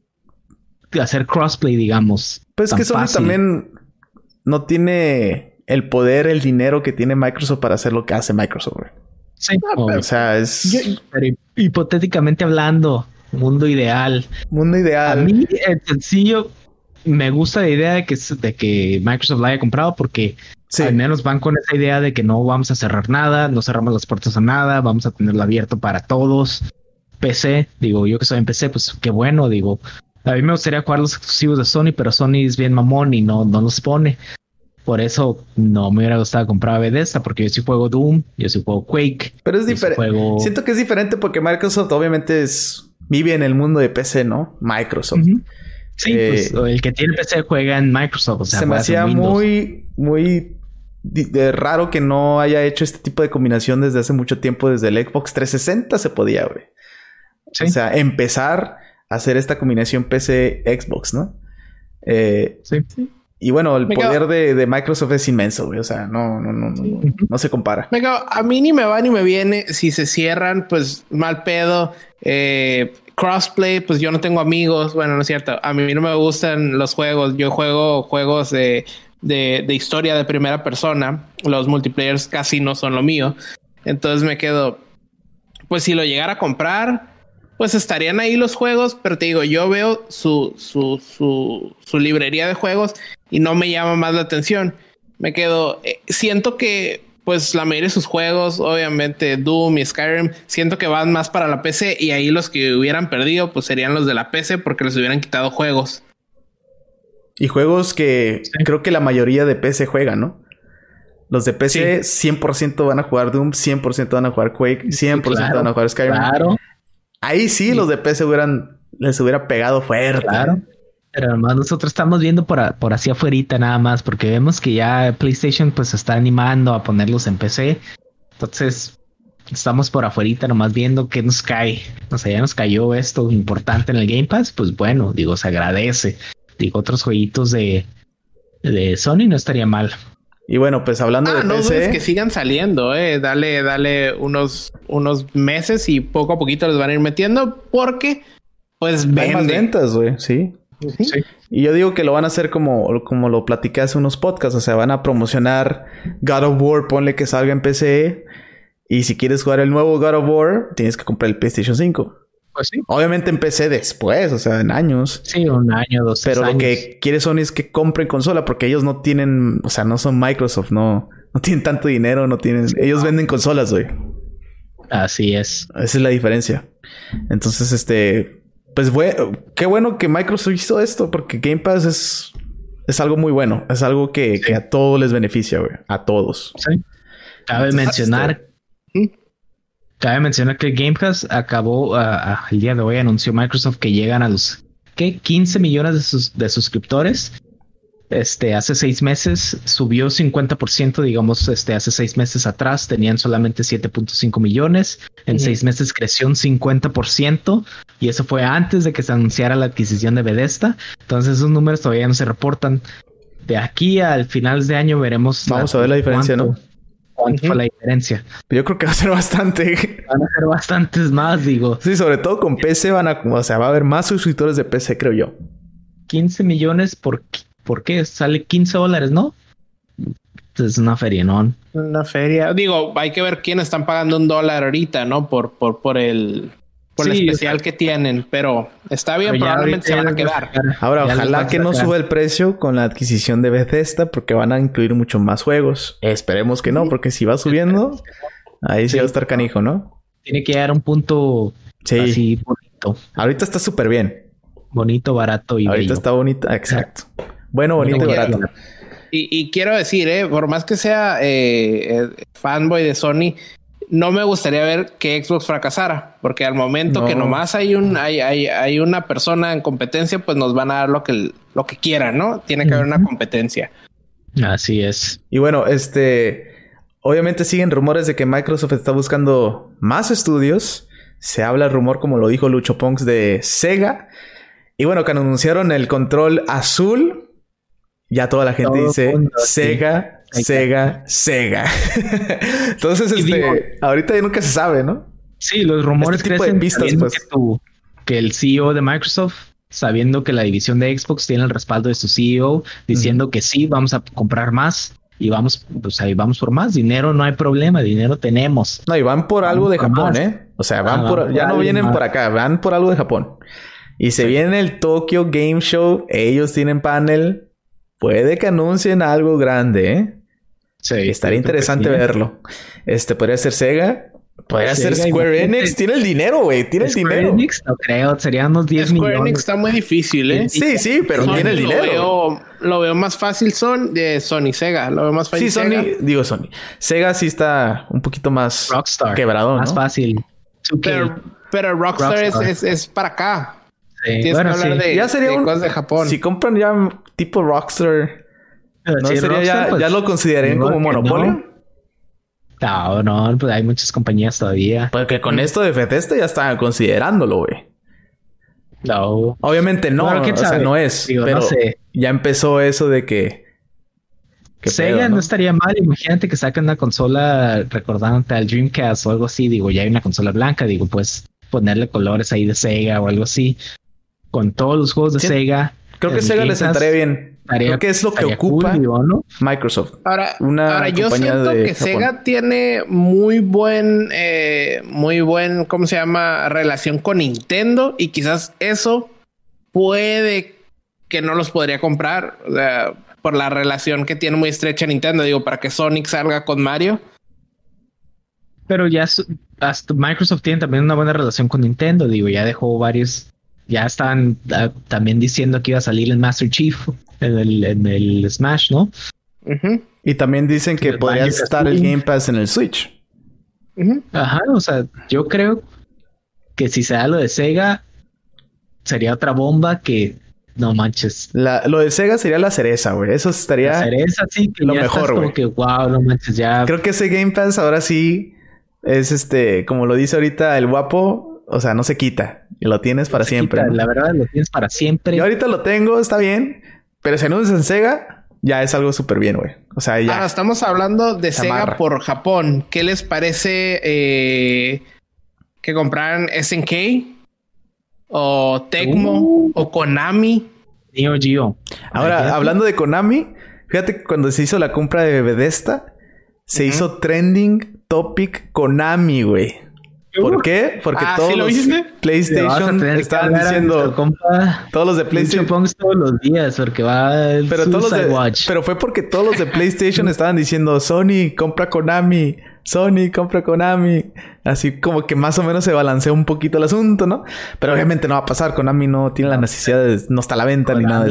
hacer crossplay, digamos. Pues es que Sony también no tiene el poder, el dinero que tiene Microsoft para hacer lo que hace Microsoft, güey. Sí, o sea, pero hipotéticamente hablando, mundo ideal. A mí, el sencillo, me gusta la idea de que Microsoft la haya comprado porque al menos van con esa idea de que no vamos a cerrar nada, no cerramos las puertas a nada, vamos a tenerlo abierto para todos. PC, digo, yo que soy en PC, pues qué bueno, digo. A mí me gustaría jugar los exclusivos de Sony, pero Sony es bien mamón y no los pone. Por eso no me hubiera gustado comprar Bethesda, porque yo sí juego Doom, yo sí juego Quake. Pero es diferente. Siento que es diferente porque Microsoft obviamente vive en el mundo de PC, ¿no? Microsoft. Sí, pues el que tiene PC juega en Microsoft. O sea, se me hacía muy raro que no haya hecho este tipo de combinación desde hace mucho tiempo. Desde el Xbox 360 se podía, güey. Sí. O sea, empezar a hacer esta combinación PC-Xbox, ¿no? Sí. Y bueno, el poder de Microsoft es inmenso, güey. O sea, no se compara. A mí ni me va ni me viene. Si se cierran, pues mal pedo. Crossplay, pues yo no tengo amigos. Bueno, no es cierto. A mí no me gustan los juegos. Yo juego juegos de historia de primera persona. Los multiplayers casi no son lo mío. Entonces me quedo... Pues si lo llegara a comprar... Pues estarían ahí los juegos, pero te digo, yo veo su librería de juegos y no me llama más la atención. Me quedo, siento que pues la mayoría de sus juegos, obviamente Doom y Skyrim, siento que van más para la PC y ahí los que hubieran perdido pues serían los de la PC porque les hubieran quitado juegos. Y juegos que creo que la mayoría de PC juegan, ¿no? Los de PC 100% van a jugar Doom, 100% van a jugar Quake, 100% van a jugar Skyrim. Claro. Ahí sí los de PC les hubiera pegado fuerte. Claro. Pero además nosotros estamos viendo por así afuerita nada más, porque vemos que ya PlayStation pues se está animando a ponerlos en PC. Entonces estamos por afuerita nomás viendo qué nos cae. O sea, ya nos cayó esto importante en el Game Pass. Pues bueno, digo, se agradece. Digo, otros jueguitos de Sony no estaría mal. Y bueno, pues hablando de no PC... dudes que sigan saliendo, Dale unos meses y poco a poquito les van a ir metiendo porque pues hay más ventas, güey. Sí. Y yo digo que lo van a hacer como lo platiqué hace unos podcasts. O sea, van a promocionar God of War. Ponle que salga en PC. Y si quieres jugar el nuevo God of War, tienes que comprar el PlayStation 5. Pues sí. Obviamente en PC después, o sea, en años. Sí, un año, 2 Pero años. Lo que quiere Sony es que compren consola porque ellos no tienen, o sea, no son Microsoft, no tienen tanto dinero, no tienen, ellos venden consolas, güey. Así es. Esa es la diferencia. Entonces, pues qué bueno que Microsoft hizo esto porque Game Pass es algo muy bueno. Es algo que a todos les beneficia, güey. A todos. Sí. Cabe mencionar que el Game Pass acabó el día de hoy, anunció Microsoft que llegan a los 15 millones de suscriptores. Hace 6 meses subió 50%, digamos, hace 6 meses atrás tenían solamente 7.5 millones. En 6 meses creció un 50% y eso fue antes de que se anunciara la adquisición de Bethesda. Entonces esos números todavía no se reportan. De aquí al final de año veremos. Vamos a ver la diferencia, ¿no? ¿Cuánto fue la diferencia? Yo creo que va a ser bastante. Van a ser bastantes más, digo. Sí, sobre todo con PC va a haber más suscriptores de PC, creo yo. 15 millones ¿por qué? Sale $15, ¿no? Es una feria, ¿no? Una feria. Digo, hay que ver quién están pagando $1 ahorita, ¿no? Por el especial que tienen. Pero está bien, pero probablemente se van a quedar. Ahora, ojalá que no suba el precio con la adquisición de Bethesda, porque van a incluir mucho más juegos. Esperemos que no, porque si va subiendo, ahí sí va a estar canijo, ¿no? Tiene que llegar a un punto así bonito. Ahorita está súper bien. Bonito, barato y ahorita bello. Está bonito, exacto. Bueno, bonito y barato. Y quiero decir, por más que sea fanboy de Sony, no me gustaría ver que Xbox fracasara, porque al momento que nomás hay una persona en competencia, pues nos van a dar lo que quieran, ¿no? Tiene que haber una competencia. Así es. Y bueno, obviamente siguen rumores de que Microsoft está buscando más estudios. Se habla el rumor, como lo dijo Lucho Ponks, de Sega. Y bueno, cuando anunciaron el control azul, ya toda la gente dice Sega. Entonces, ahorita ya nunca se sabe, ¿no? Sí, los rumores crecen pistas, pues. que el CEO de Microsoft, sabiendo que la división de Xbox tiene el respaldo de su CEO, diciendo que sí, vamos a comprar más y vamos por más dinero, no hay problema, dinero tenemos. No, y van por algo de Japón, ¿eh? O sea, ya no vienen por acá, van por algo de Japón. Y se viene el Tokyo Game Show, ellos tienen panel. Puede que anuncien algo grande, ¿eh? Sí. Estaría interesante verlo. Podría ser Sega. Podría ser Square Enix. Tiene el dinero, güey. Tiene el dinero. Enix, no creo. Serían unos 10 millones. Square Enix está muy difícil, ¿eh? Sí, pero tiene el dinero. Lo veo más fácil Sony. Sega. Lo veo más fácil Sony. Sega sí está un poquito más Rockstar, quebrado, más fácil. Pero Rockstar. Es para acá. Sí. Tienes que hablar de cosas de Japón. Si compran ya tipo Rockstar, ¿no sería Rockstar, pues, ya lo considerarían como monopolio? No, pues hay muchas compañías todavía. Porque con esto de Bethesda ya estaban considerándolo, güey. No. Obviamente no, o sea, no es. Pero no sé. Ya empezó eso de que Sega no estaría mal. Imagínate que sacan una consola recordándote al Dreamcast o algo así. Digo, ya hay una consola blanca. Digo, pues ponerle colores ahí de Sega o algo así. Con todos los juegos de Sega. Creo que Sega le sentaría bien. Creo que es lo que ocupa cool, digo, ¿no? Microsoft. Ahora yo siento que Japón. Sega tiene muy buen, ¿cómo se llama? Relación con Nintendo. Y quizás eso puede que no los podría comprar. O sea, por la relación que tiene muy estrecha Nintendo. Digo, para que Sonic salga con Mario. Pero ya hasta Microsoft tiene también una buena relación con Nintendo. Digo, ya dejó varios... Ya están también diciendo que iba a salir el Master Chief en el Smash, ¿no? Y también dicen que podría estar el Game Pass en el Switch. Ajá, o sea, yo creo que si se da lo de Sega, sería otra bomba que no manches. Lo de Sega sería la cereza, güey. Eso estaría la cereza, sí, que lo ya mejor, güey. Como que wow, no manches, ya. Creo que ese Game Pass ahora sí es como lo dice ahorita el guapo. O sea, no se quita. Y lo tienes para siempre. Quita, ¿no? La verdad, lo tienes para siempre. Yo ahorita lo tengo, está bien. Pero si anuncias en Sega, ya es algo súper bien, güey. O sea, ya. Estamos hablando de Sega por Japón. ¿Qué les parece que compraran SNK? ¿O Tecmo? ¿O Konami? Neo Geo. Ahora, hablando de Konami, fíjate que cuando se hizo la compra de Bethesda, se hizo trending topic Konami, güey. ¿Por qué? Porque todos los PlayStation estaban diciendo... Todos los de PlayStation... todos los días porque va el Watch. Pero fue porque todos los de PlayStation estaban diciendo Sony, compra Konami. Sony, compra Konami. Así como que más o menos se balancea un poquito el asunto, ¿no? Pero obviamente no va a pasar. Konami no tiene la necesidad de... No está a la venta Konami, ni nada de eso.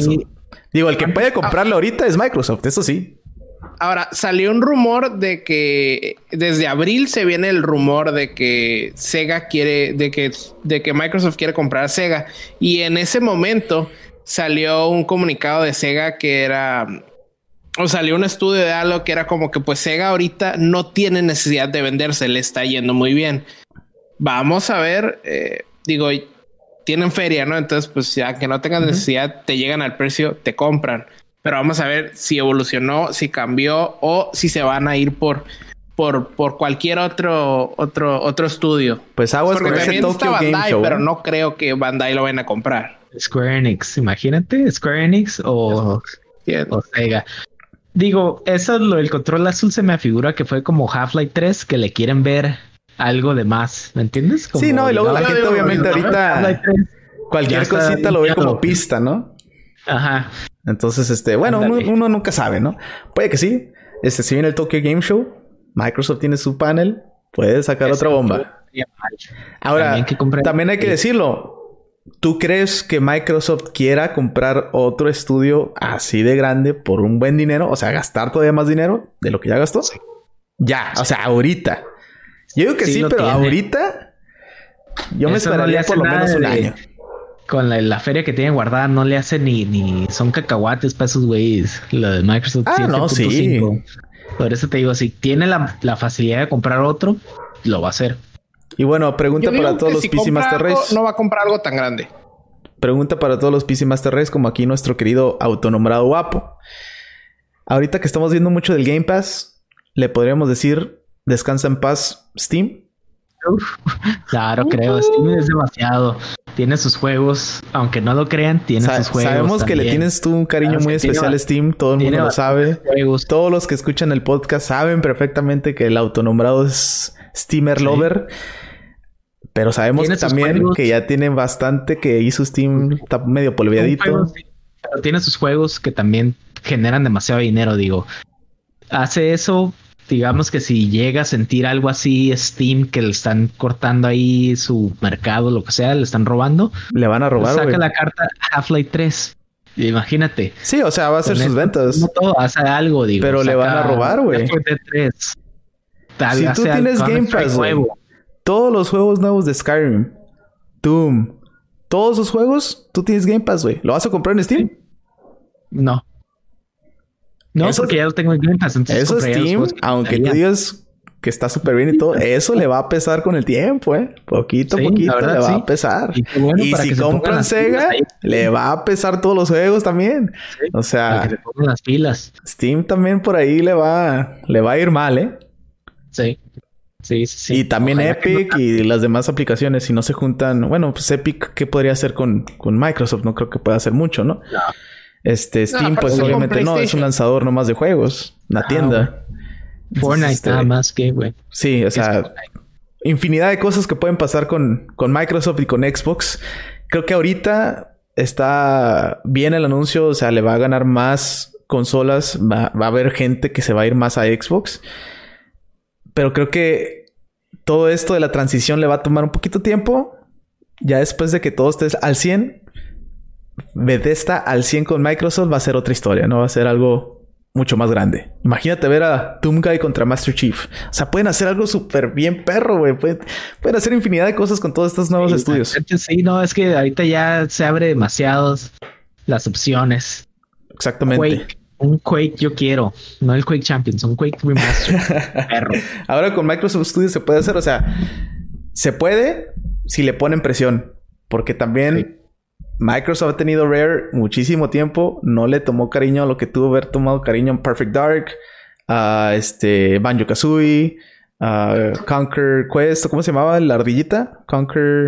Digo, el que puede comprarlo ahorita es Microsoft, eso sí. Ahora, salió un rumor de que desde abril se viene el rumor de que Sega quiere, de que Microsoft quiere comprar Sega. Y en ese momento salió un comunicado de Sega que era, o salió un estudio de algo que era como que pues Sega ahorita no tiene necesidad de venderse, le está yendo muy bien. Vamos a ver, digo, tienen feria, ¿no? Entonces, pues ya que no tengan necesidad, te llegan al precio, te compran. Pero vamos a ver si evolucionó, si cambió o si se van a ir por cualquier otro estudio. Pues aguas porque con ese también está Tokyo Game Bandai, Show, pero no creo que Bandai lo vayan a comprar. Square Enix, imagínate, Square Enix o Sega. Digo, eso el control azul se me afigura que fue como Half-Life 3, que le quieren ver algo de más, ¿me entiendes? Como, sí, no, y luego la gente obviamente ahorita cualquier cosita lo ve como limitado. pista, ¿no? Ajá. Entonces, bueno, uno nunca sabe, ¿no? Puede que sí. Si viene el Tokyo Game Show, Microsoft tiene su panel, puede sacar otra bomba. Ahora, también hay que decirlo. ¿Tú crees que Microsoft quiera comprar otro estudio así de grande por un buen dinero? O sea, gastar todavía más dinero de lo que ya gastó. Sí. Ya, o sea, ahorita. Yo digo que sí, pero tiene. Ahorita yo me esperaría por lo menos un año. Con la feria que tienen guardada no le hace ni son cacahuates para esos güeyes. Lo de Microsoft 7.5. No, sí. Por eso te digo, si tiene la facilidad de comprar otro, lo va a hacer. Y bueno, pregunta para todos los PC Master Race. No va a comprar algo tan grande. Pregunta para todos los PC Master Race, como aquí nuestro querido autonombrado guapo. Ahorita que estamos viendo mucho del Game Pass, le podríamos decir, descansa en paz Steam. Claro, creo. Steam es demasiado. Tiene sus juegos, aunque no lo crean, tiene sus juegos. Sabemos también. Que le tienes tú un cariño muy especial a Steam. Todo el mundo lo sabe. Juegos. Todos los que escuchan el podcast saben perfectamente que el autonombrado es Steamer Lover. Pero sabemos que también juegos, que ya tiene bastante que hizo Steam, está medio polveadito. Pero tiene sus juegos que también generan demasiado dinero, digo. Hace eso, digamos que si llega a sentir algo así, Steam, que le están cortando ahí su mercado, lo que sea, le están robando. Le van a robar, saca la carta Half-Life 3. Imagínate. Sí, o sea, va a hacer sus ventas. No todo, hace algo, digo. Pero le van a robar, güey. Si tú tienes Game Pass, güey. Todos los juegos nuevos de Skyrim, Doom, todos esos juegos, tú tienes Game Pass, güey. ¿Lo vas a comprar en Steam? No. No, eso, porque ya lo tengo en Game Pass. Eso Steam, aunque tú digas que está súper bien y todo, eso le va a pesar con el tiempo, Poquito a poquito le va a pesar. Y si compran Sega, le va a pesar todos los juegos también. Sí, o sea, para que le pongan las pilas. Steam también por ahí le va a ir mal, Sí. Sí. Y también ojalá Epic y las demás aplicaciones, si no se juntan... Bueno, pues Epic, ¿qué podría hacer con Microsoft? No creo que pueda hacer mucho, ¿no? Steam, pues obviamente no. Es un lanzador nomás de juegos. Una tienda. Fortnite nada más que, güey. Sí, o sea... Infinidad de cosas que pueden pasar con Microsoft y con Xbox. Creo que ahorita está bien el anuncio. O sea, le va a ganar más consolas. Va a haber gente que se va a ir más a Xbox. Pero creo que todo esto de la transición le va a tomar un poquito tiempo. Ya después de que todo esté al 100, Bethesda al 100 con Microsoft va a ser otra historia, ¿no? Va a ser algo mucho más grande. Imagínate ver a Doomguy contra Master Chief. O sea, pueden hacer algo súper bien perro, güey. Pueden hacer infinidad de cosas con todos estos nuevos estudios. Sí, no, es que ahorita ya se abre demasiadas las opciones. Exactamente. Un Quake yo quiero, no el Quake Champions, un Quake Remaster. Perro. Ahora con Microsoft Studios se puede hacer, o sea, se puede si le ponen presión, porque también Microsoft ha tenido Rare muchísimo tiempo, no le tomó cariño a lo que tuvo haber tomado cariño en Perfect Dark, a Banjo-Kazooie, Conquer Quest, ¿cómo se llamaba la ardillita? Conquer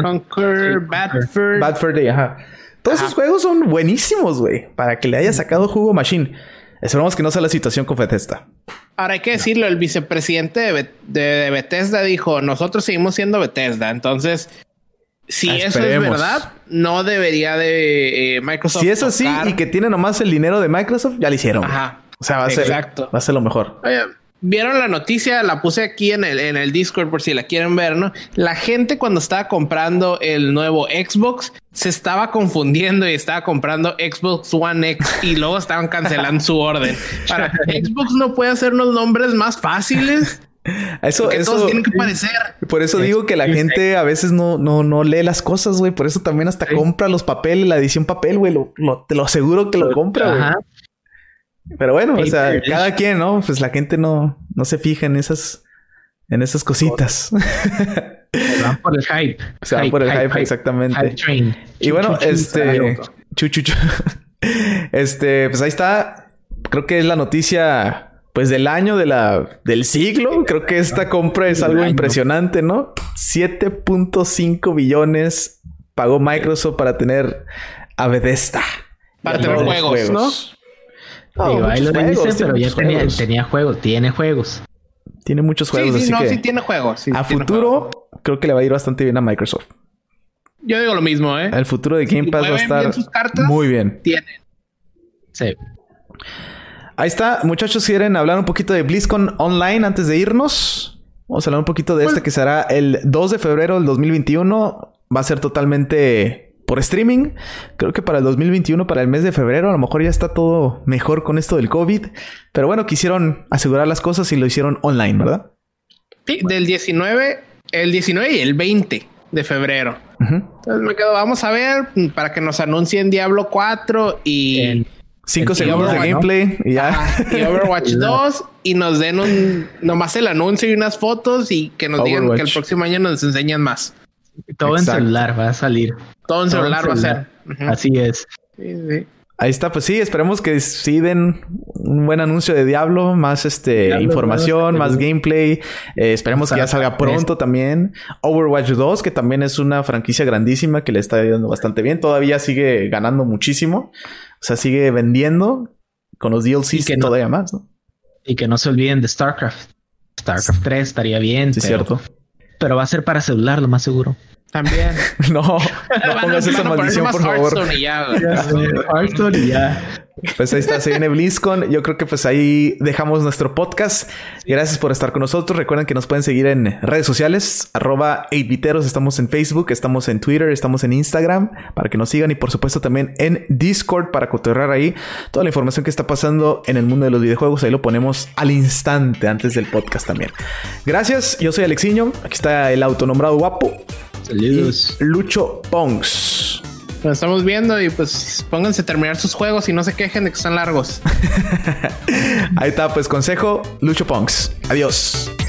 Bad Fur Day, ajá. Todos esos juegos son buenísimos, güey, para que le haya sacado jugo Machine. Esperamos que no sea la situación con Bethesda. Ahora hay que decirlo, el vicepresidente de Bethesda dijo, nosotros seguimos siendo Bethesda. Entonces, si eso es verdad, no debería de Microsoft. Si es así y que tiene nomás el dinero de Microsoft, ya lo hicieron. Ajá. O sea, va a ser lo mejor. Oye, vieron la noticia, la puse aquí en el Discord por si la quieren ver, ¿no? La gente cuando estaba comprando el nuevo Xbox se estaba confundiendo y estaba comprando Xbox One X y luego estaban cancelando su orden. Para Xbox no puede hacer unos nombres más fáciles. Eso todos tienen que parecer. Por eso digo que la gente a veces no lee las cosas, güey. Por eso también hasta compra los papeles, la edición papel, güey. Te lo aseguro que lo compra, güey. Pero bueno, o sea, cada quien, ¿no? Pues la gente no se fija en esas cositas. Se van por el hype. Se van por el hype, exactamente. Hype train. Y bueno, pues ahí está. Creo que es la noticia, pues, del año, del siglo. Creo que esta compra es algo impresionante, ¿no? 7.5 billones pagó Microsoft para tener a Bethesda. Para tener juegos, ¿no? Ahí lo dice, pero ya tenía juegos. Tiene juegos. Tiene muchos juegos, sí, así que... sí tiene juegos. Sí, a futuro, creo que le va a ir bastante bien a Microsoft. Yo digo lo mismo, ¿eh? El futuro de Game Pass va a estar sus cartas, muy bien. Tienen. Sí. Ahí está. Muchachos, ¿quieren hablar un poquito de BlizzCon Online antes de irnos? Vamos a hablar un poquito de que será el 2 de febrero del 2021. Va a ser totalmente por streaming. Creo que para el 2021, para el mes de febrero, a lo mejor ya está todo mejor con esto del COVID. Pero bueno, quisieron asegurar las cosas y lo hicieron online, ¿verdad? Sí, del 19 y el 20 de febrero. Entonces me quedo, vamos a ver para que nos anuncien Diablo 4 y 5 segundos de gameplay y ya. Y Overwatch 2 y nos den nomás el anuncio y unas fotos y que nos digan que el próximo año nos enseñan más. Todo en celular va a salir. Todo en celular va a ser. Así es. Sí. Ahí está, pues sí, esperemos que sí den un buen anuncio de Diablo, más información, más gameplay. Esperemos que ya salga pronto también. Overwatch 2, que también es una franquicia grandísima que le está yendo bastante bien. Todavía sigue ganando muchísimo. O sea, sigue vendiendo con los DLCs que todavía más, ¿no? Y que no se olviden de StarCraft. StarCraft 3 estaría bien. Sí, cierto. Pero va a ser para celular, lo más seguro. También. No pongas esa maldición, por favor. Hearthstone y ya. Pues ahí está, se viene BlizzCon. Yo creo que pues ahí dejamos nuestro podcast. Gracias por estar con nosotros. Recuerden que nos pueden seguir en redes sociales, @8biteros. Estamos en Facebook, estamos en Twitter, estamos en Instagram para que nos sigan y por supuesto también en Discord para cotorrear ahí toda la información que está pasando en el mundo de los videojuegos. Ahí lo ponemos al instante antes del podcast también. Gracias, yo soy Alexiño. Aquí está el autonombrado guapo. Saludos. Lucho Ponks. Nos estamos viendo y pues pónganse a terminar sus juegos y no se quejen de que están largos. Ahí está, pues consejo, Lucho Ponks. Adiós.